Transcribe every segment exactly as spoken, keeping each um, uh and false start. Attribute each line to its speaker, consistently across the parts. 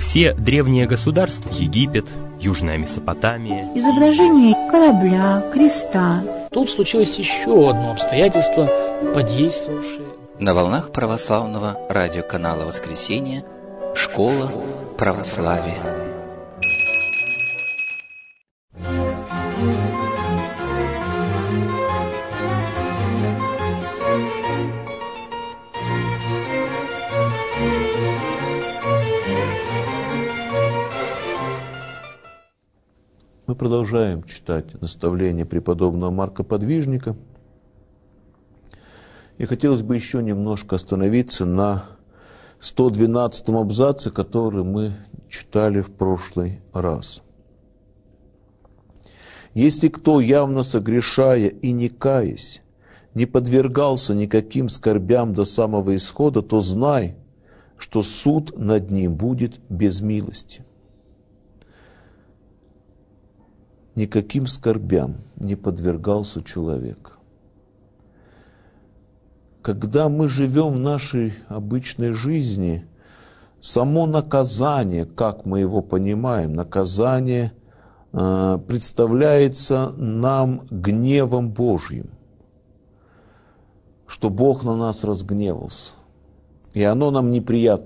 Speaker 1: Все древние государства, Египет, Южная Месопотамия,
Speaker 2: изображение корабля, креста.
Speaker 3: Тут случилось еще одно обстоятельство, подействовавшее.
Speaker 4: На волнах православного радиоканала «Воскресенье» «Школа православия».
Speaker 5: Мы продолжаем читать наставления преподобного Марка Подвижника. И хотелось бы еще немножко остановиться на сто двенадцатом абзаце, который мы читали в прошлый раз. «Если кто, явно согрешая и не каясь, не подвергался никаким скорбям до самого исхода, то знай, что суд над ним будет без милости». Никаким скорбям не подвергался человек. Когда мы живем в нашей обычной жизни, само наказание, как мы его понимаем, наказание э, представляется нам гневом Божьим, что Бог на нас разгневался, и оно нам неприятно.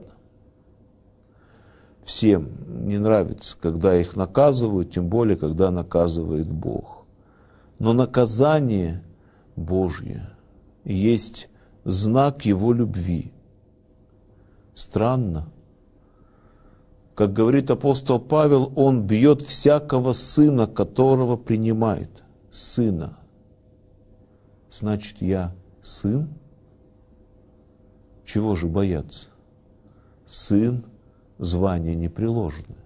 Speaker 5: Всем не нравится, когда их наказывают, тем более, когда наказывает Бог. Но наказание Божье есть знак Его любви. Странно. Как говорит апостол Павел, он бьет всякого сына, которого принимает. Сына. Значит, я сын? Чего же бояться? Сын. Звание непреложное.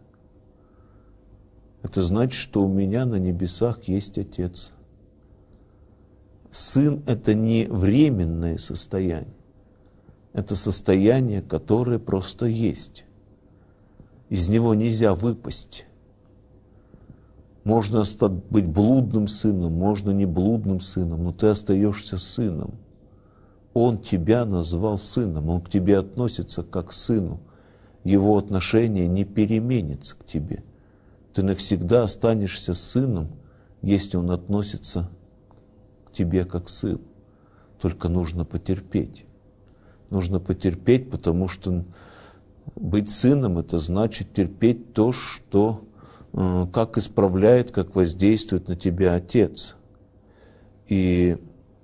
Speaker 5: Это значит, что у меня на небесах есть Отец. Сын – это не временное состояние. Это состояние, которое просто есть. Из него нельзя выпасть. Можно быть блудным сыном, можно не блудным сыном, но ты остаешься сыном. Он тебя назвал сыном, он к тебе относится как к сыну. Его отношение не переменится к тебе. Ты навсегда останешься сыном, если он относится к тебе как сын. Только нужно потерпеть. Нужно потерпеть, потому что быть сыном – это значит терпеть то, что, как исправляет, как воздействует на тебя Отец. И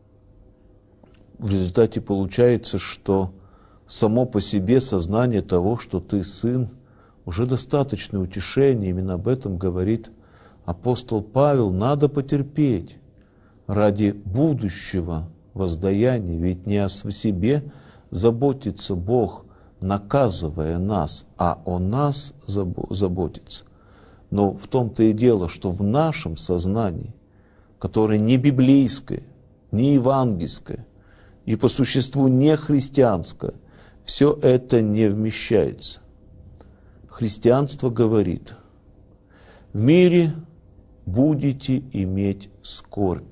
Speaker 5: в результате получается, что само по себе сознание того, что ты сын, уже достаточное утешение. Именно об этом говорит апостол Павел. Надо потерпеть ради будущего воздаяния. Ведь не о себе заботится Бог, наказывая нас, а о нас заботится. Но в том-то и дело, что в нашем сознании, которое не библейское, не евангельское и по существу не христианское, все это не вмещается. Христианство говорит: в мире будете иметь скорбь,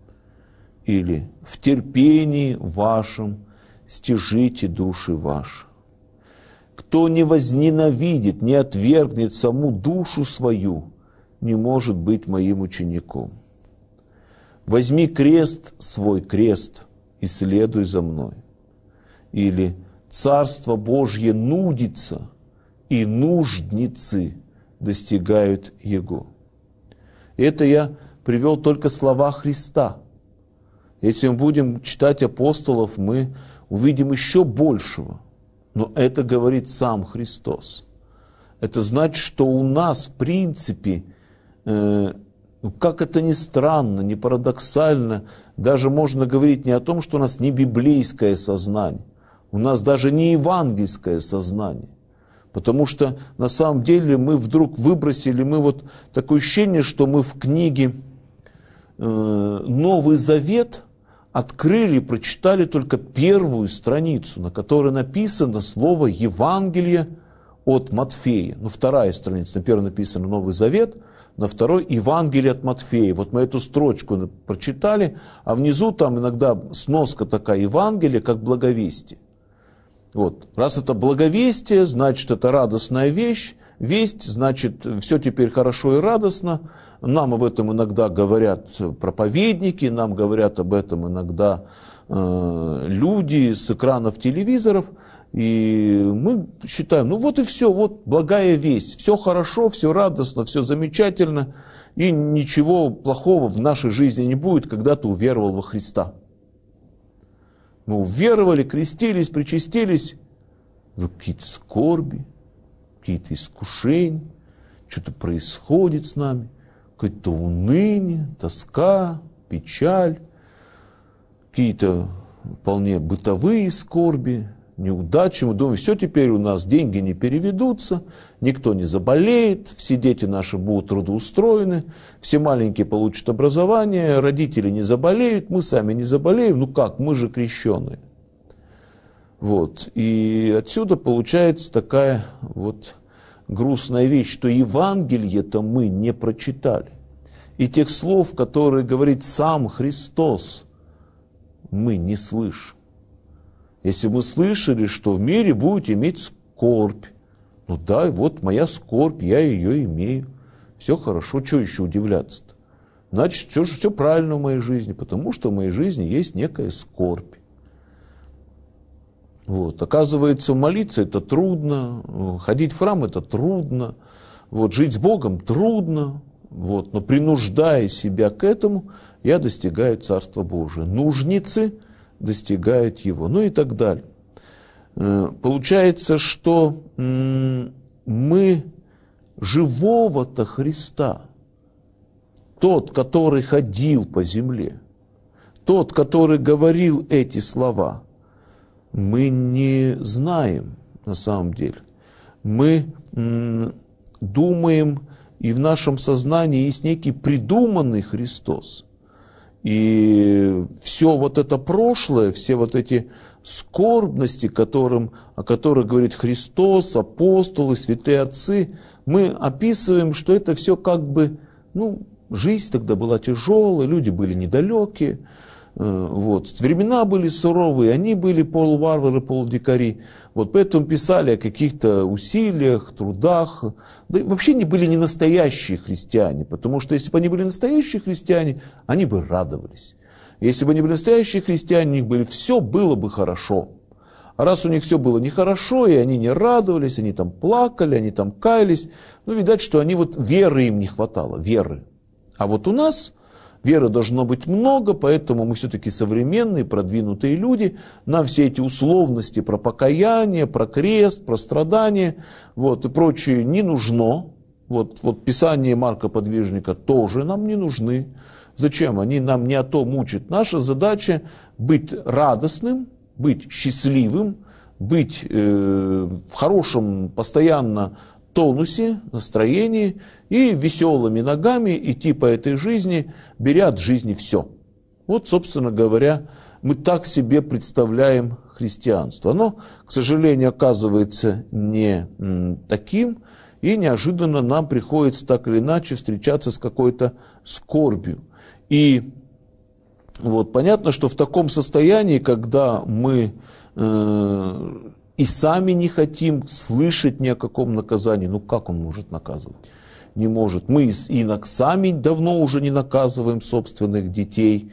Speaker 5: или в терпении вашем стяжите души ваши. Кто не возненавидит, не отвергнет саму душу свою, не может быть моим учеником. Возьми крест свой, крест, и следуй за мной. Или Царство Божье нудится, и нуждницы достигают Его. Это я привел только слова Христа. Если мы будем читать апостолов, мы увидим еще большего. Но это говорит сам Христос. Это значит, что у нас, в принципе, э, ну, как это ни странно, ни парадоксально, даже можно говорить не о том, что у нас не библейское сознание, у нас даже не евангельское сознание. Потому что на самом деле мы вдруг выбросили, мы вот такое ощущение, что мы в книге э, Новый Завет открыли, прочитали только первую страницу, на которой написано слово «Евангелие» от Матфея. Ну, вторая страница, на первой написано Новый Завет, на второй Евангелие от Матфея. Вот мы эту строчку прочитали, а внизу там иногда сноска такая: Евангелие как благовестие. Вот. Раз это благовестие, значит, это радостная вещь. Весть, значит, все теперь хорошо и радостно. Нам об этом иногда говорят проповедники, нам говорят об этом иногда э, люди с экранов телевизоров. И мы считаем, ну вот и все, вот благая весть. Все хорошо, все радостно, все замечательно. И ничего плохого в нашей жизни не будет, когда ты уверовал во Христа. Мы уверовали, крестились, причастились. Какие-то скорби, какие-то искушения, что-то происходит с нами. Какое-то уныние, тоска, печаль. Какие-то вполне бытовые скорби, неудачи. Мы думаем, все, теперь у нас деньги не переведутся, никто не заболеет, все дети наши будут трудоустроены, все маленькие получат образование, родители не заболеют, мы сами не заболеем. Ну как, мы же крещеные. Вот. И отсюда получается такая вот грустная вещь, что Евангелие-то мы не прочитали. И тех слов, которые говорит сам Христос, мы не слышим. Если мы слышали, что в мире будете иметь скорбь, ну да, вот моя скорбь, я ее имею. Все хорошо, что еще удивляться-то? Значит, все же все правильно в моей жизни, потому что в моей жизни есть некая скорбь. Вот. Оказывается, молиться это трудно, ходить в храм это трудно, вот, жить с Богом трудно, вот, но принуждая себя к этому, я достигаю Царства Божия. Нужницы достигают его, ну и так далее. Получается, что мы живого-то Христа, тот, который ходил по земле, тот, который говорил эти слова, мы не знаем на самом деле. Мы думаем, и в нашем сознании есть некий придуманный Христос. И все вот это прошлое, все вот эти скорбности, которым, о которых говорит Христос, апостолы, святые отцы, мы описываем, что это все как бы, ну, жизнь тогда была тяжелая, люди были недалекие, вот, времена были суровые, они были полуварвары, полудикари, вот, поэтому писали о каких-то усилиях, трудах, да и вообще не были не настоящие христиане, потому что если бы они были настоящие христиане, они бы радовались. Если бы они были настоящие христиане, у них были, все было бы хорошо. А раз у них все было нехорошо, и они не радовались, они там плакали, они там каялись, ну, видать, что они вот веры им не хватало, веры. А вот у нас веры должно быть много, поэтому мы все-таки современные, продвинутые люди, нам все эти условности про покаяние, про крест, про страдания, вот, и прочее не нужно. Вот, вот Писание Марка Подвижника тоже нам не нужны. Зачем? Они нам не о том учат. Наша задача быть радостным, быть счастливым, быть э, в хорошем постоянно тонусе, настроении и веселыми ногами идти по этой жизни, беря от жизни все. Вот, собственно говоря, мы так себе представляем христианство. Оно, к сожалению, оказывается не м, таким, и неожиданно нам приходится так или иначе встречаться с какой-то скорбью. И вот понятно, что в таком состоянии, когда мы э, и сами не хотим слышать ни о каком наказании, ну как он может наказывать? Не может. Мы и сами давно уже не наказываем собственных детей,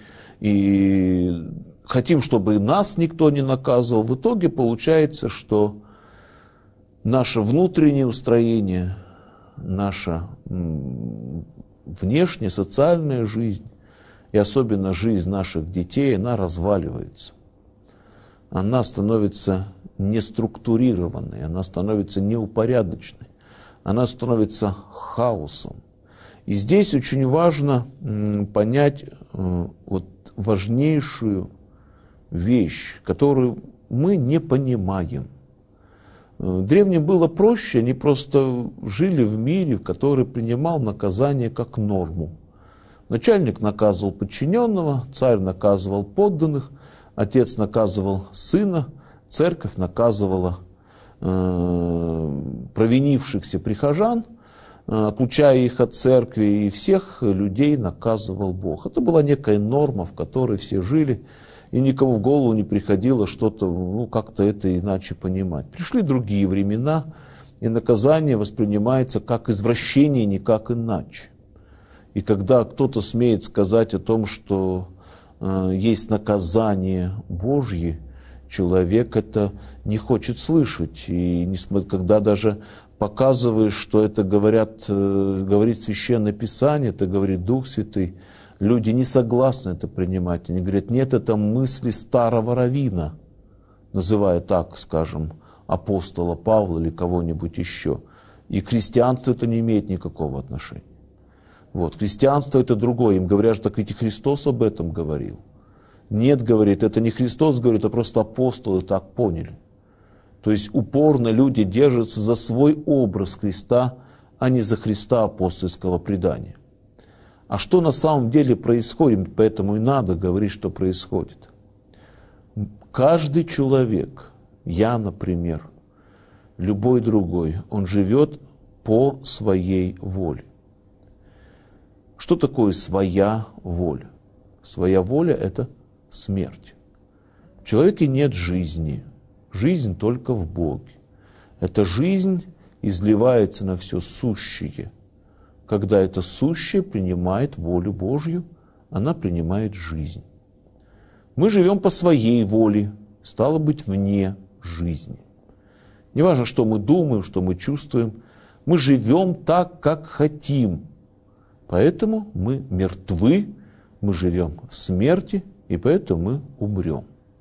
Speaker 5: и хотим, чтобы нас никто не наказывал. В итоге получается, что наше внутреннее устроение, наша внешняя социальная жизнь, и особенно жизнь наших детей, она разваливается. Она становится неструктурированной, она становится неупорядоченной, она становится хаосом. И здесь очень важно понять вот важнейшую вещь, которую мы не понимаем. Древним было проще, они просто жили в мире, в который принимал наказание как норму. Начальник наказывал подчиненного, царь наказывал подданных, отец наказывал сына, церковь наказывала э, провинившихся прихожан, э, отлучая их от церкви, и всех людей наказывал Бог. Это была некая норма, в которой все жили. и никому в голову не приходило что-то, ну, как-то это иначе понимать. Пришли другие времена, и наказание воспринимается как извращение, никак иначе. И когда кто-то смеет сказать о том, что э, есть наказание Божье, человек это не хочет слышать. И когда даже показываешь, что это говорят, э, говорит Священное Писание, это говорит Дух Святый, люди не согласны это принимать. Они говорят, нет, это мысли старого раввина, называя так, скажем, апостола Павла или кого-нибудь еще. И к христианству это не имеет никакого отношения. Вот. Христианство это другое. Им говорят, так ведь и Христос об этом говорил. Нет, говорит, это не Христос говорит, а просто апостолы так поняли. То есть упорно люди держатся за свой образ Христа, а не за Христа апостольского предания. А что на самом деле происходит, поэтому и надо говорить, что происходит. Каждый человек, я, например, любой другой, он живет по своей воле. Что такое своя воля? Своя воля – это смерть. В человеке нет жизни. Жизнь только в Боге. Эта жизнь изливается на все сущее. Когда это сущее принимает волю Божью, она принимает жизнь. Мы живем по своей воле, стало быть, вне жизни. Неважно, что мы думаем, что мы чувствуем, мы живем так, как хотим. Поэтому мы мертвы, мы живем в смерти, и поэтому мы умрем.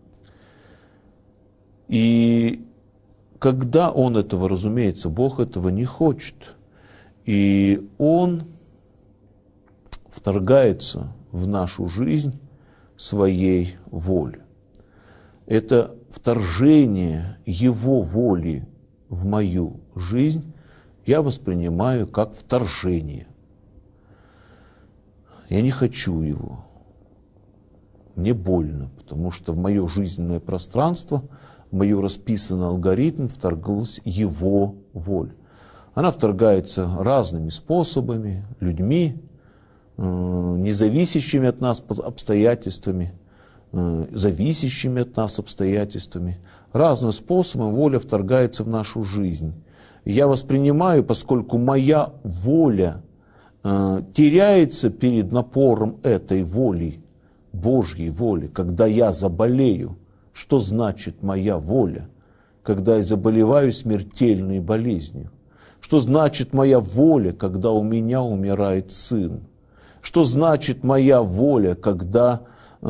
Speaker 5: И когда Он этого, разумеется, Бог этого не хочет, и Он вторгается в нашу жизнь своей волей. Это вторжение Его воли в мою жизнь я воспринимаю как вторжение. Я не хочу его. Мне больно, потому что в мое жизненное пространство, в мою расписанный алгоритм вторглась Его воля. Она вторгается разными способами, людьми, независящими от нас обстоятельствами, зависящими от нас обстоятельствами. Разным способом воля вторгается в нашу жизнь. Я воспринимаю, поскольку моя воля теряется перед напором этой воли, Божьей воли, когда я заболею. Что значит моя воля, когда я заболеваю смертельной болезнью? Что значит моя воля, когда у меня умирает сын? Что значит моя воля, когда э,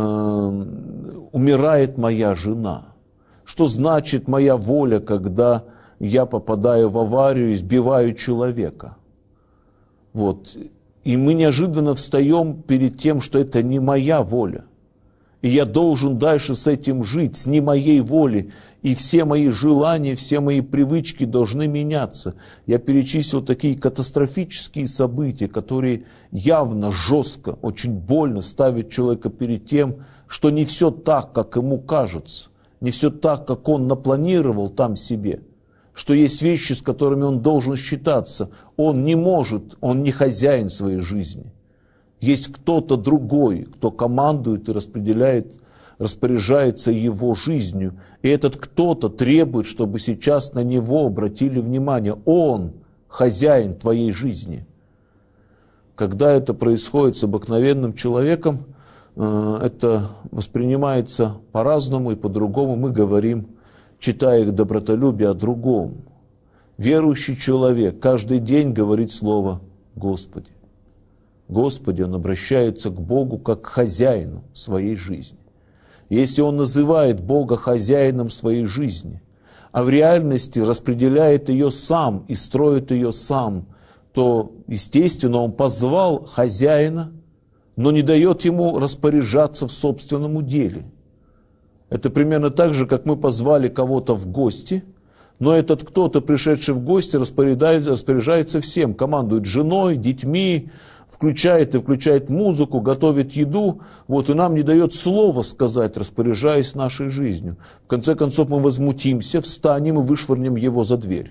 Speaker 5: умирает моя жена? Что значит моя воля, когда я попадаю в аварию и сбиваю человека? Вот. И мы неожиданно встаем перед тем, что это не моя воля. И я должен дальше с этим жить, с не моей волей. И все мои желания, все мои привычки должны меняться. Я перечислил такие катастрофические события, которые явно, жестко, очень больно ставят человека перед тем, что не все так, как ему кажется. Не все так, как он напланировал там себе. Что есть вещи, с которыми он должен считаться. Он не может, он не хозяин своей жизни. Есть кто-то другой, кто командует и распределяет, распоряжается его жизнью. И этот кто-то требует, чтобы сейчас на него обратили внимание. Он хозяин твоей жизни. Когда это происходит с обыкновенным человеком, это воспринимается по-разному и по-другому. Мы говорим, читая добротолюбие, о другом. Верующий человек каждый день говорит слово «Господи». Господи, он обращается к Богу как к хозяину своей жизни. Если он называет Бога хозяином своей жизни, а в реальности распределяет ее сам и строит ее сам, то, естественно, он позвал хозяина, но не дает ему распоряжаться в собственном деле. Это примерно так же, как мы позвали кого-то в гости, но этот кто-то, пришедший в гости, распоряжается, распоряжается всем, командует женой, детьми, включает и включает музыку, готовит еду, вот, и нам не дает слова сказать, распоряжаясь нашей жизнью. В конце концов мы возмутимся, встанем и вышвырнем его за дверь.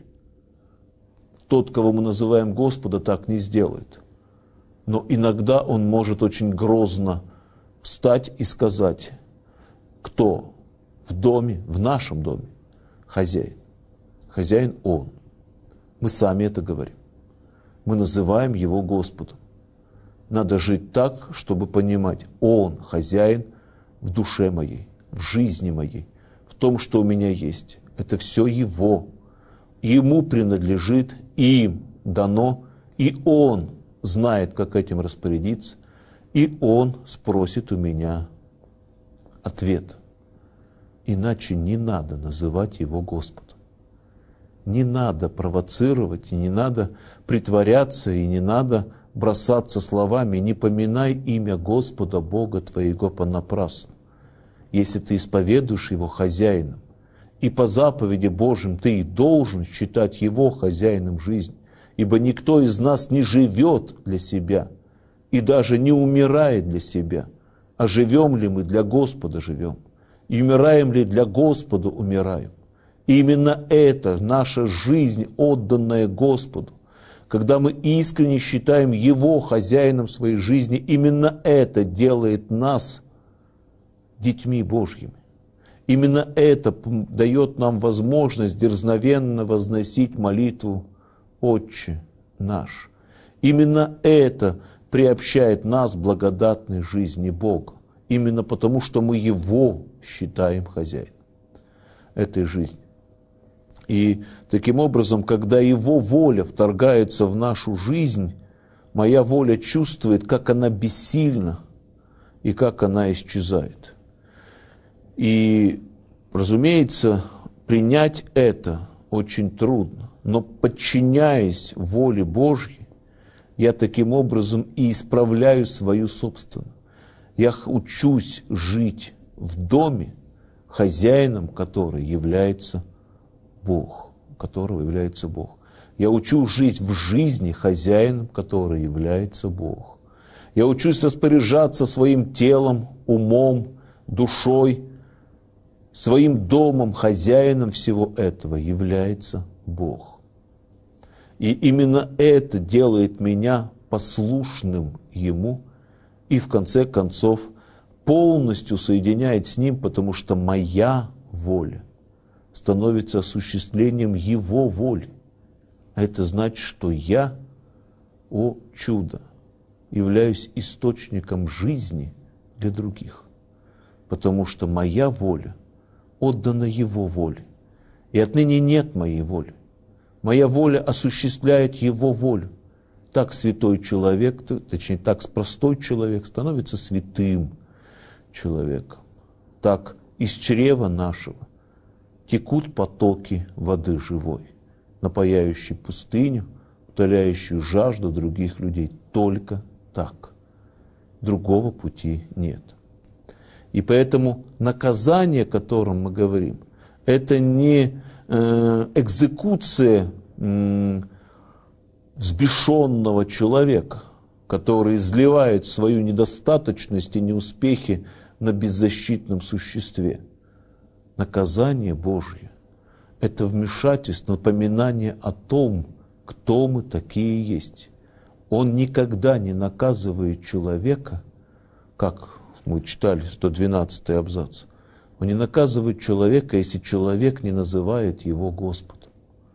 Speaker 5: Тот, кого мы называем Господа, так не сделает. Но иногда он может очень грозно встать и сказать: кто в доме, в нашем доме хозяин? Хозяин Он. Мы сами это говорим. Мы называем Его Господом. Надо жить так, чтобы понимать, Он хозяин в душе моей, в жизни моей, в том, что у меня есть. Это все Его. Ему принадлежит, им дано, и Он знает, как этим распорядиться, и Он спросит у меня ответ. Иначе не надо называть Его Господом. Не надо провоцировать, и не надо притворяться, и не надо бросаться словами «не поминай имя Господа Бога твоего понапрасну». Если ты исповедуешь Его хозяином, и по заповеди Божьим ты и должен считать Его хозяином жизни, ибо никто из нас не живет для себя и даже не умирает для себя, а живем ли мы для Господа живем, и умираем ли для Господа умираем. И именно это наша жизнь, отданная Господу, когда мы искренне считаем Его хозяином своей жизни, именно это делает нас детьми Божьими. Именно это дает нам возможность дерзновенно возносить молитву «Отче наш». Именно это приобщает нас к благодатной жизни Бога. Именно потому, что мы Его считаем хозяином этой жизни. И таким образом, когда Его воля вторгается в нашу жизнь, моя воля чувствует, как она бессильна и как она исчезает. И, разумеется, принять это очень трудно, но подчиняясь воле Божьей, я таким образом и исправляю свою собственную. Я учусь жить в доме, хозяином которого является Бог, которого является Бог. Я учусь жить в жизни, хозяином которого является Бог. Я учусь распоряжаться своим телом, умом, душой, своим домом, хозяином всего этого является Бог. И именно это делает меня послушным Ему и в конце концов полностью соединяет с Ним, потому что моя воля становится осуществлением Его воли. А это значит, что я, о чудо, являюсь источником жизни для других, потому что моя воля отдана Его воле. И отныне нет моей воли. Моя воля осуществляет Его волю. Так святой человек, точнее, так простой человек становится святым человеком. Так из чрева нашего текут потоки воды живой, напояющие пустыню, утоляющую жажду других людей. Только так. Другого пути нет. И поэтому наказание, о котором мы говорим, это не э, экзекуция э, взбешенного человека, который изливает свою недостаточность и неуспехи на беззащитном существе. Наказание Божье – это вмешательство, напоминание о том, кто мы такие есть. Он никогда не наказывает человека, как мы читали сто двенадцатый абзац. Он не наказывает человека, если человек не называет его Господом.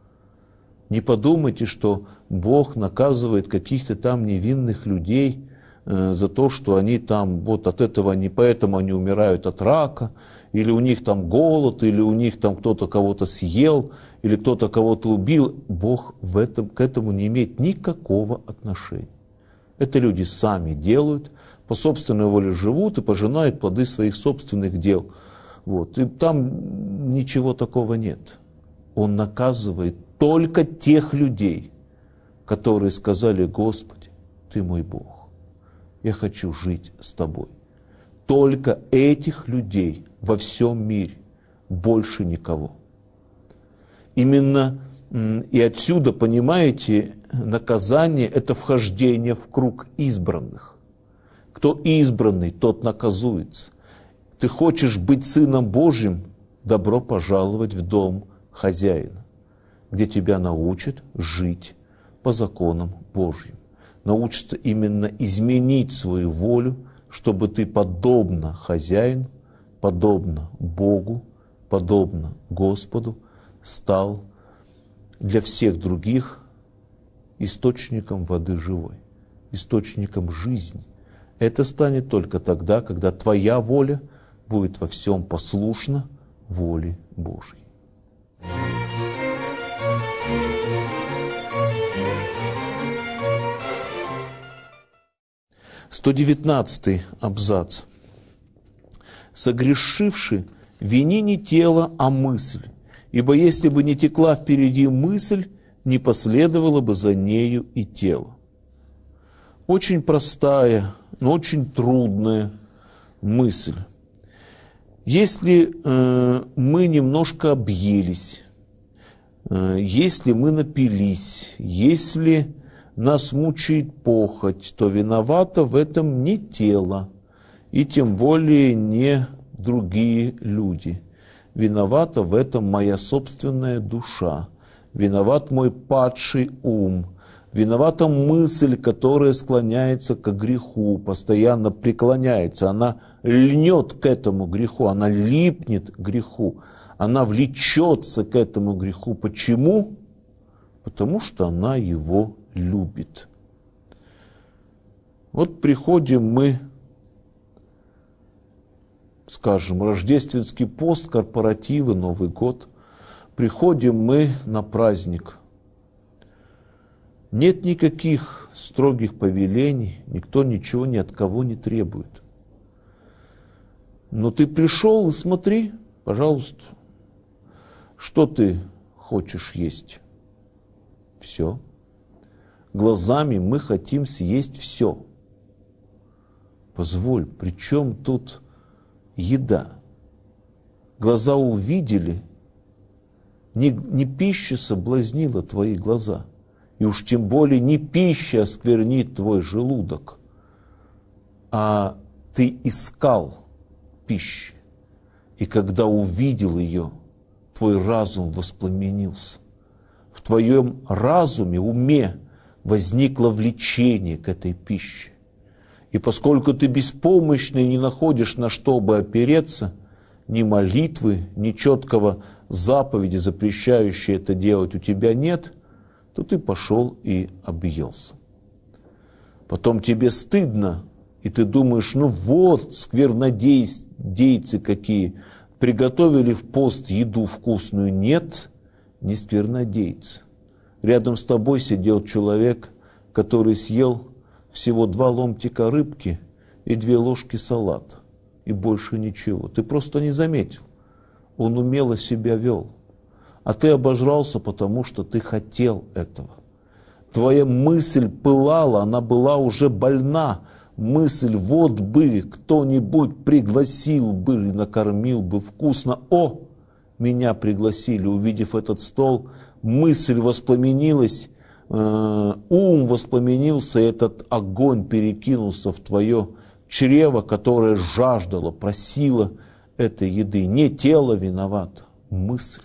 Speaker 5: Не подумайте, что Бог наказывает каких-то там невинных людей э, за то, что они там, вот от этого, они, поэтому они умирают от рака, или у них там голод, или у них там кто-то кого-то съел, или кто-то кого-то убил. Бог в этом, к этому не имеет никакого отношения. Это люди сами делают, по собственной воле живут и пожинают плоды своих собственных дел. Вот. И там ничего такого нет. Он наказывает только тех людей, которые сказали: Господи, Ты мой Бог, я хочу жить с Тобой. Только этих людей во всем мире, больше никого. Именно и отсюда, понимаете, наказание – это вхождение в круг избранных. Кто избранный, тот наказуется. Ты хочешь быть сыном Божьим? Добро пожаловать в дом хозяина, где тебя научат жить по законам Божьим. Научатся именно изменить свою волю, чтобы ты, подобно хозяину, подобно Богу, подобно Господу, стал для всех других источником воды живой, источником жизни. Это станет только тогда, когда твоя воля будет во всем послушна воле Божьей. сто девятнадцатый абзац. «Согрешивши, вини не тело, а мысль, ибо если бы не текла впереди мысль, не последовало бы за нею и тело». Очень простая, но очень трудная мысль. Если э, мы немножко объелись, э, если мы напились, если нас мучает похоть, то виновато в этом не тело, и тем более не другие люди. Виновата в этом моя собственная душа, виноват мой падший ум, виновата мысль, которая склоняется к греху, постоянно преклоняется, она льнет к этому греху, она липнет к греху, она влечется к этому греху. Почему? Потому что она его любит. Вот приходим мы, скажем, рождественский пост, корпоративы, Новый год, приходим мы на праздник. Нет никаких строгих повелений, никто ничего ни от кого не требует. Но ты пришел и смотри, пожалуйста, что ты хочешь есть. Все. Глазами мы хотим съесть все. Позволь, при чем тут еда? Глаза увидели, не, не пища соблазнила твои глаза, и уж тем более не пища осквернит твой желудок, а ты искал пищи, и когда увидел ее, твой разум воспламенился. В твоем разуме, уме возникло влечение к этой пище. И поскольку ты беспомощный и не находишь, на что бы опереться, ни молитвы, ни четкого заповеди, запрещающей это делать, у тебя нет, то ты пошел и объелся. Потом тебе стыдно, и ты думаешь, ну вот, сквернодейцы какие, приготовили в пост еду вкусную. Нет, не сквернодейцы. Рядом с тобой сидел человек, который съел всего два ломтика рыбки и две ложки салата, и больше ничего. Ты просто не заметил. Он умело себя вел. А ты обожрался, потому что ты хотел этого. Твоя мысль пылала, она была уже больна. Мысль, вот бы кто-нибудь пригласил бы, накормил бы вкусно. О, меня пригласили, увидев этот стол, мысль воспламенилась, э, ум воспламенился, и этот огонь перекинулся в твое чрево, которое жаждало, просило этой еды. Не тело виновато, мысль.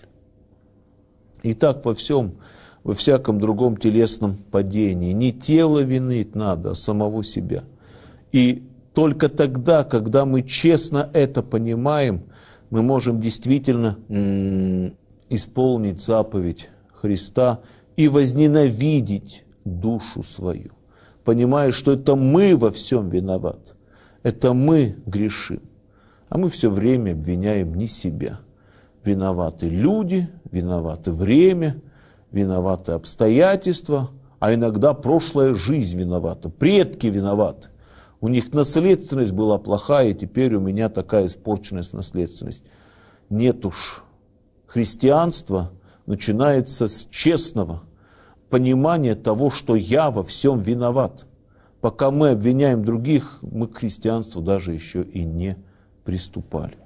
Speaker 5: И так во всем, во всяком другом телесном падении. Не тело винить надо, а самого себя. И только тогда, когда мы честно это понимаем, мы можем действительно м- исполнить заповедь Христа и возненавидеть душу свою, понимая, что это мы во всем виноваты, это мы грешим, а мы все время обвиняем не себя. Виноваты люди, виноваты время, виноваты обстоятельства, а иногда прошлая жизнь виновата, предки виноваты. У них наследственность была плохая, и теперь у меня такая испорченная наследственность. Нет уж. Христианство начинается с честного понимания того, что я во всем виноват. Пока мы обвиняем других, мы к христианству даже еще и не приступали.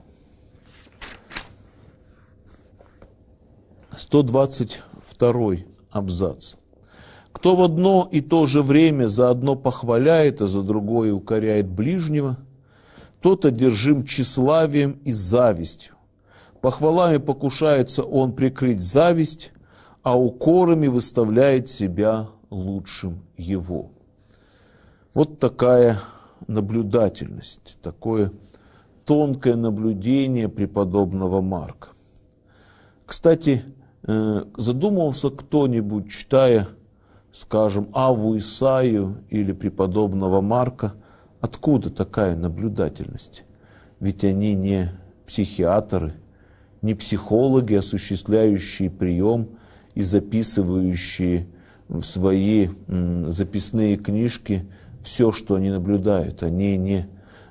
Speaker 5: сто двадцать второй абзац. Кто в одно и то же время за одно похваляет, а за другое укоряет ближнего, тот одержим тщеславием и завистью. Похвалами покушается он прикрыть зависть, а укорами выставляет себя лучшим его. Вот такая наблюдательность, такое тонкое наблюдение преподобного Марка. Кстати, задумался кто-нибудь, читая, скажем, Авву Исаию или преподобного Марка, откуда такая наблюдательность? Ведь они не психиатры, не психологи, осуществляющие прием и записывающие в свои записные книжки все, что они наблюдают. Они не,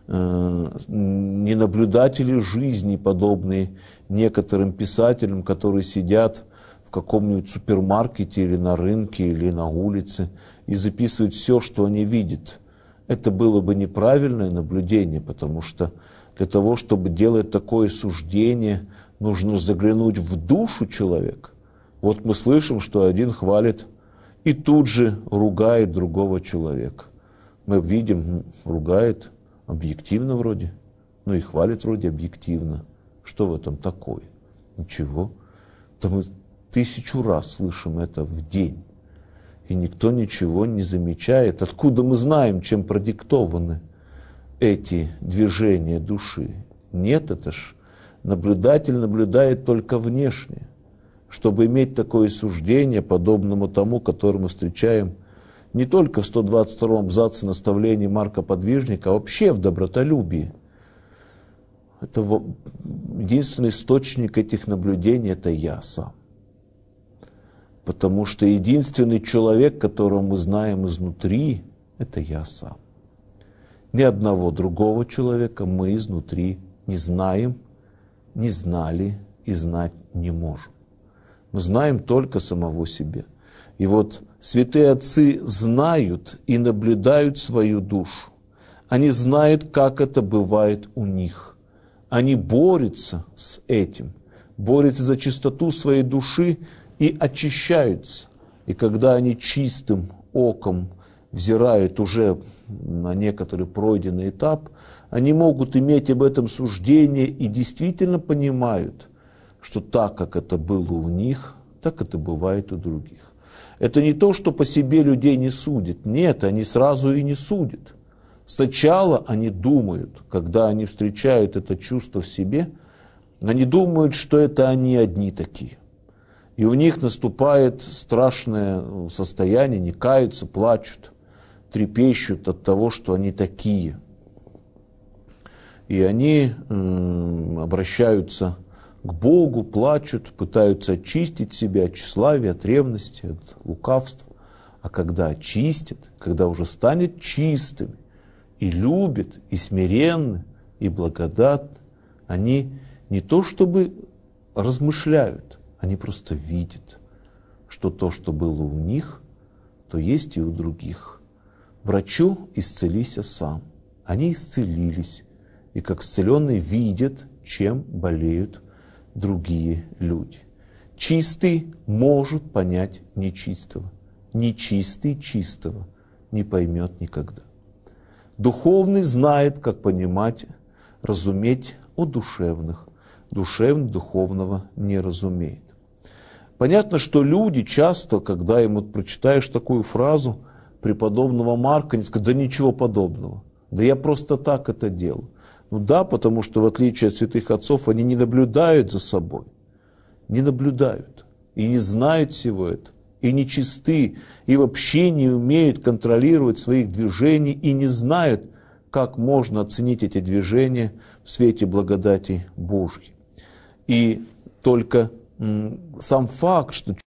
Speaker 5: не наблюдатели жизни, подобные некоторым писателям, которые сидят в каком-нибудь супермаркете или на рынке, или на улице и записывают все, что они видят. Это было бы неправильное наблюдение, потому что для того, чтобы делать такое суждение, нужно заглянуть в душу человека. Вот мы слышим, что один хвалит и тут же ругает другого человека. Мы видим, ругает объективно вроде, ну и хвалит вроде объективно. Что в этом такое? Ничего. Да мы тысячу раз слышим это в день. И никто ничего не замечает. Откуда мы знаем, чем продиктованы эти движения души? Нет, это ж наблюдатель наблюдает только внешне. Чтобы иметь такое суждение, подобному тому, которое мы встречаем не только в сто двадцать втором абзаце наставлений Марка Подвижника, а вообще в добротолюбии. Это единственный источник этих наблюдений – это я сам. Потому что единственный человек, которого мы знаем изнутри, это я сам. Ни одного другого человека мы изнутри не знаем, не знали и знать не можем. Мы знаем только самого себя. И вот святые отцы знают и наблюдают свою душу. Они знают, как это бывает у них. Они борются с этим, борются за чистоту своей души и очищаются. И когда они чистым оком взирают уже на некоторый пройденный этап, они могут иметь об этом суждение и действительно понимают, что так, как это было у них, так это бывает у других. Это не то, что по себе людей не судят. Нет, они сразу и не судят. Сначала они думают, когда они встречают это чувство в себе, они думают, что это они одни такие. И у них наступает страшное состояние, не каются, плачут, трепещут от того, что они такие. И они м, обращаются к Богу, плачут, пытаются очистить себя от тщеславия, от ревности, от лукавства. А когда очистят, когда уже станет чистыми, и любят, и смиренны, и благодатны, они не то чтобы размышляют, они просто видят, что то, что было у них, то есть и у других. Врачу исцелися сам. Они исцелились, и как исцеленные видят, чем болеют другие люди. Чистый может понять нечистого. Нечистый чистого не поймет никогда. Духовный знает, как понимать, разуметь о душевных. Душевный духовного не разумеет. Понятно, что люди часто, когда им вот прочитаешь такую фразу преподобного Марка, они скажут: да ничего подобного, да я просто так это делаю. Ну да, потому что в отличие от святых отцов, они не наблюдают за собой, не наблюдают и не знают всего этого, и не чисты, и вообще не умеют контролировать своих движений, и не знают, как можно оценить эти движения в свете благодати Божьей. И только м, сам факт, что